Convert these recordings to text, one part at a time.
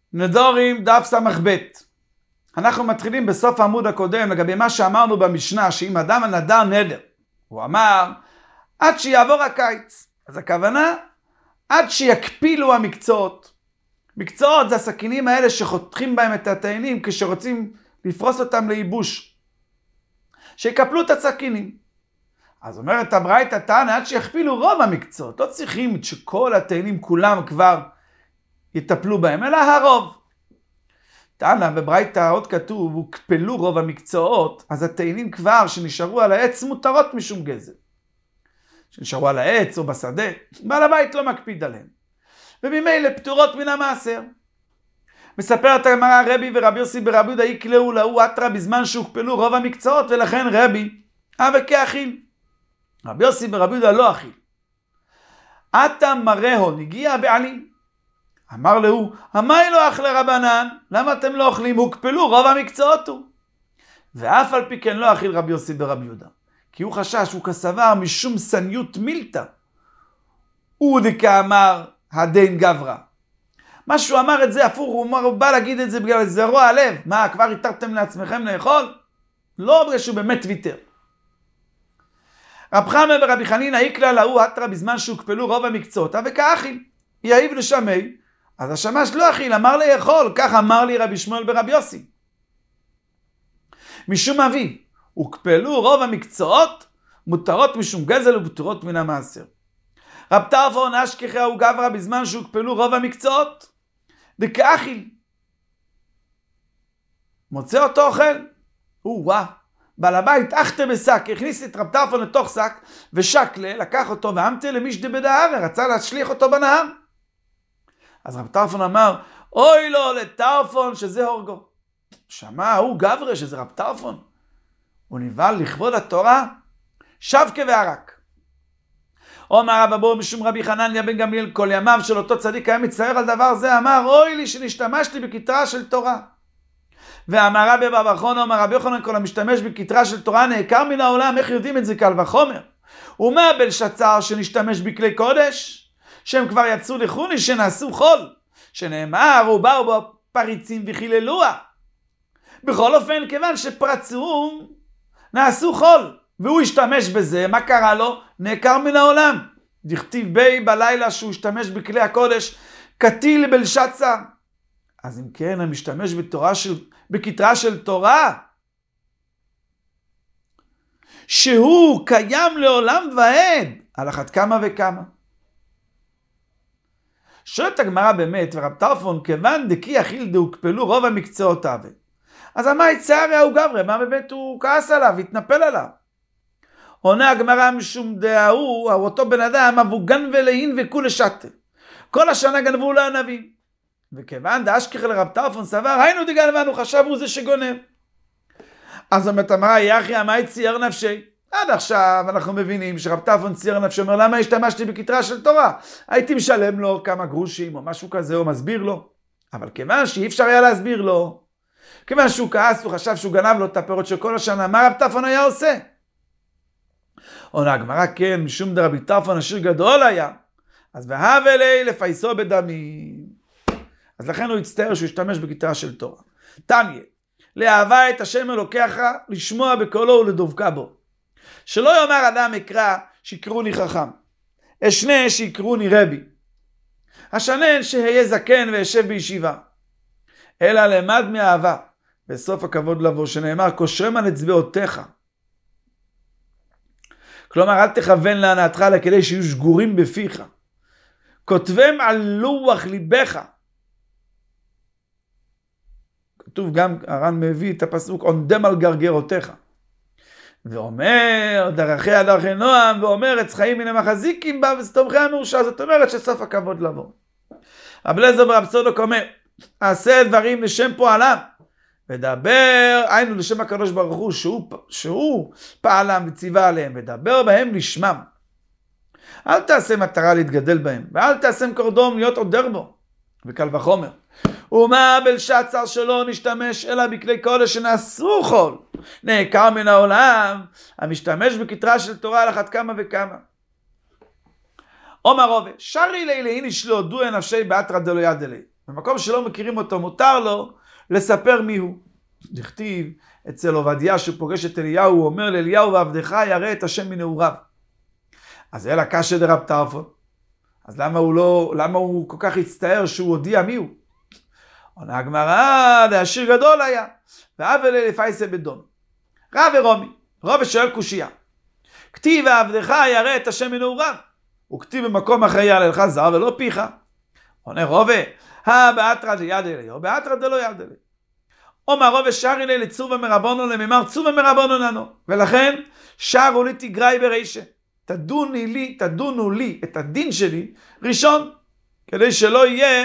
נדורים דף ס"ב. אנחנו מתחילים בסוף העמוד הקודם לגבי מה שאמרנו במשנה, שאם אדם נדר נדר, הוא אמר עד שיעבור הקיץ. אז הכוונה עד שיקפילו המקצועות. מקצועות זה הסכינים האלה שחותכים בהם את התאנים כשרוצים לפרוס אותם לייבוש, שיקפלו את הסכינים. אז אומרת הברייתא תנא עד שיכפילו רוב המקצועות, לא צריכים שכל התאנים כולם כבר יטפלו בהם, אלא הרוב. תנא בברייתא עוד כתוב הוקפלו רוב המקצועות, אז התאנים כבר שנשארו על העץ מותרות משום גזל, שנשארו על העץ או בשדה, בעל הבית לא מקפיד עליהם, וממילא פטורות מן המעשר. מספרת הגמרא רבי ורבי יוסי ברבי יהודה יקלעו להוא אתרא בזמן שהוקפלו רוב המקצועות, ולכן רבי כאכיל. רבי יוסי ברבי יהודה לא אכיל. עתה מרהו הגיע הבעלים, אמר לו, המאי לא אכלה רבנן, למה אתם לא אוכלים? הוקפלו רוב המקצועות הוא. ואף על פי כן לא אכיל רבי יוסי ברבי יהודה, כי הוא חשש, הוא כסבר משום סניות מילתא, הוא דקאמר הדין גברא. מה שהוא אמר את זה הפוך, הוא בא להגיד את זה בגלל זה רוע הלב. מה, כבר התרתם לעצמכם לאכול? לא בגלל שהוא באמת ויתר. רב חמא ברבי חנינא יקלע להוא אתרא בזמן שהוקפלו רוב המקצועות, וכאכיל יעיב לשמי, אז השמש לא אכיל, אמר לאכול, כך אמר לי רבי שמואל ברבי יוסי. משום אביו, הוקפלו רוב המקצועות, מותרות משום גזל ופטורות מן המעשר. רב טרפון אשכחי הוא גברא בזמן שהוקפלו רוב המקצועות, דכאכיל. מוצא אותו אוכל, בעל הבית אחתה בשק, הכניס את רב טרפון לתוך שק, ושקלה, לקח אותו ואמתה למישדה בדהר, רצה להשליך אותו בנהר. אז רב טרפון אמר, אוי לו לטרפון שזה הורגו. שמע, הוא גברא שזה רב טרפון. הוא נבהל לכבוד התורה, שבקה וערק. אומר רב אבו משום רבי חנניה בן גמליאל, כל ימיו של אותו צדיק היה מצטער על דבר זה, אמר, אוי לי שנשתמשתי בכתרה של תורה. ואמר רבי אבא וחון, אומר רבי יוחנן, כל המשתמש בכתרה של תורה נעקר מן העולם, איך יודעים את זה קל וחומר? ומה בלשצר שנשתמש בכלי קודש? שהם כבר יצאו לחוני שנעשו חול, שנאמר ובאו בו פריצים וחיללוה. בכל אופן, כיוון שפרצו, נעשו חול, והוא השתמש בזה, מה קרה לו? נעקר מן העולם. דכתיב בי בלילה שהוא השתמש בכלי הקודש, קטיל בלשצר. אז אם כן, המשתמש בכתרה של תורה, שהוא קיים לעולם ועד, על אחת כמה וכמה. שואלת הגמרא באמת, ורב טרפון, כיוון דקי אכיל דהוקפלו רוב המקצועות אבה. אז מה יצער הוא גברא? מה באמת הוא כעס עליו, התנפל עליו? עונה הגמרא משום דההוא, אותו בן אדם, אבו גנב ולהין וכולי שתה. כל השנה גנבו לו ענבים. וכיוון דאשכחי לרב טרפון סבר, היינו דגנבנו, חשב הוא זה שגונב. אז אומרת הגמרא, יחי אמי צייר נפשי. עד עכשיו אנחנו מבינים שרב טרפון צייר נפשי, אומר, למה השתמשתי בכתרה של תורה? הייתי משלם לו כמה גרושים או משהו כזה, או מסביר לו. אבל כיוון שאי אפשר היה להסביר לו, כיוון שהוא כעס, הוא חשב שהוא גנב לו את הפירות של כל השנה, מה רב טרפון היה עושה? עונה הגמרא, כן, משום דרבי טרפון עשיר גדול היה, אז והווה לי לפייסו בדמי. אז לכן הוא הצטער שהוא השתמש בכתרה של תורה. תניא, לאהבה את השם אלוקיך, לשמוע בקולו ולדבקה בו. שלא יאמר אדם אקרא שיקרוני חכם, אשנה שיקרוני רבי, השנן שהיה זקן וישב בישיבה, אלא למד מאהבה, בסוף הכבוד לבוא, שנאמר קושרם על אצבעותיך. כלומר, אל תכוון להנאתך לה כדי שיהיו שגורים בפיך, כותבם על לוח ליבך. כתוב גם, הר"ן מביא את הפסוק, עונדם על גרגרותיך. ואומר, דרכיה דרכי נועם, ואומר, עץ חיים מן המחזיקים בה, וסתומכי המאושר. זאת אומרת שסוף הכבוד לבוא. רב אליעזר ורב צדוק אומר, עשה דברים לשם פועלם, ודבר, היינו לשם הקדוש ברוך הוא, שהוא פעלם וציווה עליהם, ודבר בהם לשמם. אל תעשה מטרה להתגדל בהם, ואל תעשה מקורדום להיות עודר בו, וקל וחומר. ומה בלשצר שלא נשתמש אלא בכלי קודש שנעשו חול, נעקר מן העולם, המשתמש בכתרה של תורה על אחת כמה וכמה. אומר רובה, שרי לי להיניש לא דויה נפשי באתרא דלו יד אלי. במקום שלא מכירים אותו, מותר לו לספר מיהו. דכתיב אצל עובדיה שפוגש את אליהו, הוא אומר לאליהו, ועבדך ירא את השם מנעוריו. אז אלא קשיא דרב טרפון. אז למה הוא כל כך הצטער שהוא הודיע מיהו? עונה הגמרא, דעשיר גדול היה, ועוול לפייסה בדון. רב ורומי, רוב שואל קושייה. כתיב ועבדך ירא את השם מנעוריו. וכתיב במקום אחר יעלה לך זר ולא פיך. עונה רובה, באתרא דיד אלי, או באתרא דלא יד אלי. אומר רובה שרי לי לצור ומרבונו לממר צור ומרבונו לנו. ולכן שרו לי תגרי ברישה. תדונו לי את הדין שלי ראשון, כדי שלא יהיה,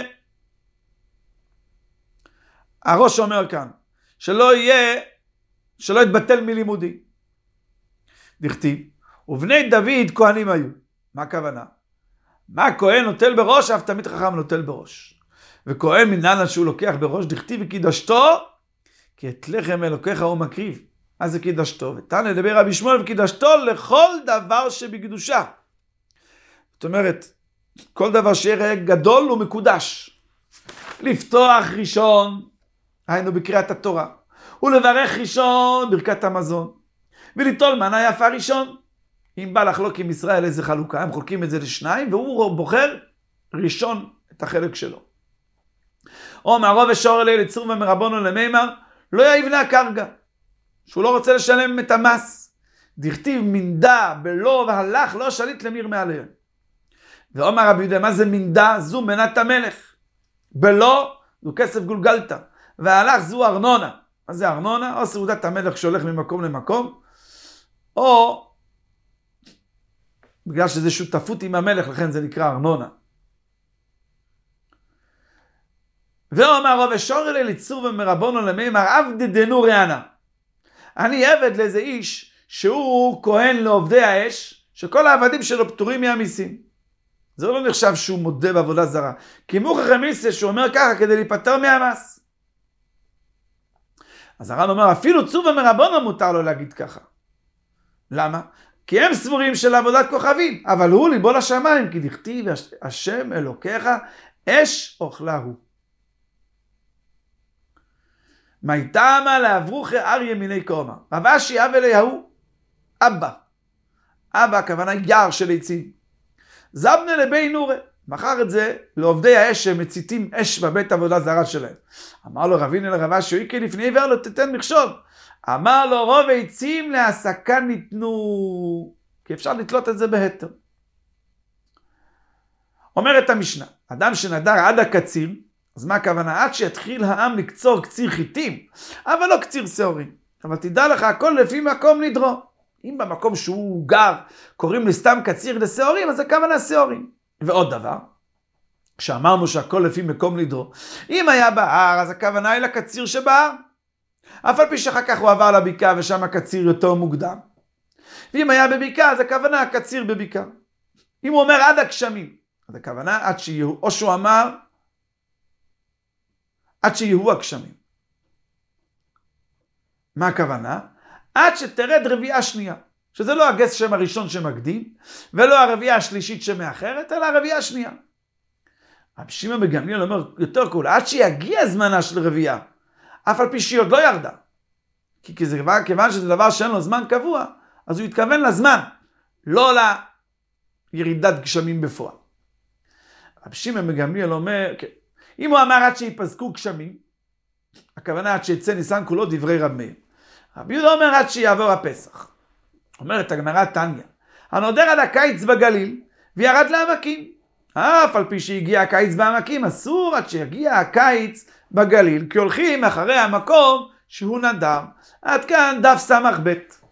הראש אומר כאן, שלא יתבטל מלימודי. דכתיב, ובני דוד כהנים היו. מה הכוונה? מה כהן נוטל בראש, אף תמיד חכם נוטל בראש. וכהן מנהלן שהוא לוקח בראש, דכתיב וקידשתו, כי את לחם אלוקיך הוא מקריב. מה זה קידשתו? ותנא לדבר רבי שמואל וקידשתו לכל דבר שבקדושה. זאת אומרת, כל דבר שיהיה גדול הוא מקודש. לפתוח ראשון, היינו בקריאת התורה, ולברך ראשון ברכת המזון, וליטול מנה יפה ראשון. אם בא לחלוק עם ישראל איזה חלוקה, הם חולקים את זה לשניים, והוא בוחר ראשון את החלק שלו. או מערוב ושור אלי לצור ומרבונו למימר, לא יבנה הקרגה, שהוא לא רוצה לשלם את המס. דכתיב מנדה בלא והלך לא שליט למיר מעליהם. ואומר רבי יהודה, מה זה מנדה? זו מנת המלך. בלא זו כסף גולגלתא. והלך זו ארנונה. מה זה ארנונה? או סעודת המלך שהולך ממקום למקום, או בגלל שזה שותפות עם המלך, לכן זה נקרא ארנונה. ואומר רב שור אלי לצור ומרבונו למימר עבדי דנור יענה. אני עבד לאיזה איש שהוא כהן לעובדי האש, שכל העבדים שלו פטורים מהמיסים. זה לא נחשב שהוא מודה בעבודה זרה. כי מוכח המיסה שהוא אומר ככה כדי להיפטר מהמס. אז הר"ן אומר אפילו צור ומרבונו מותר לו להגיד ככה. למה? כי הם סבורים של עבודת כוכבים, אבל הוא ליבו לשמיים, כי דכתיב השם אלוקיך אש אוכלה הוא. מי טעמה לאברוכי אריה מיני קומה. רב אשי אב אליהו, אבא. אבא הכוונה יער של עצים. זבנה לבי נורה. מכר את זה לעובדי האש שמציתים אש בבית עבודה זרה שלהם. אמר לו רבינו לרב אשי, איקי לפני עיוור לא תתן מכשול. אמר לו רוב עצים להסקה ניתנו, כי אפשר לתלות את זה בהתר. אומרת המשנה, אדם שנדר עד הקציר, אז מה הכוונה? עד שיתחיל העם לקצור קציר חיטים, אבל לא קציר שעורים. אבל תדע לך, הכל לפי מקום נדרו. אם במקום שהוא גר קוראים לסתם קציר לשעורים, אז הכוונה שעורים. ועוד דבר, שאמרנו שהכל לפי מקום נדרו, אם היה בהר, אז הכוונה היא לקציר שבהר. אף על פי שאחר כך הוא עבר לבקעה ושם הקציר יותר מוקדם. ואם היה בבקעה, אז הכוונה הקציר בבקעה. אם הוא אומר עד הגשמים, אז הכוונה עד שיהיו, או שהוא אמר עד שיהיו הגשמים. מה הכוונה? עד שתרד רביעה שנייה. שזה לא הגס שם הראשון שמקדים, ולא הרביעה השלישית שמאחרת, אלא הרביעה השנייה. רבי שמעון בן גמליאל אומר יותר קול, עד שיגיע זמנה של רביעה. אף על פי שהיא עוד לא ירדה. כיוון שזה דבר שאין לו זמן קבוע, אז הוא התכוון לזמן, לא לירידת גשמים בפועל. רבי שמעון בן גמליאל אומר, אם הוא אמר עד שיפסקו גשמים, הכוונה עד שיצא ניסן כולו דברי רב מאיר. רבי יהודה אומר עד שיעבור הפסח. אומרת הגמרא תניא, הנודר עד הקיץ בגליל, וירד לעמקים. אף על פי שהגיע הקיץ בעמקים, אסור עד שיגיע הקיץ בגליל, כי הולכים אחרי המקום שהוא נדר. עד כאן דף סמך ב'.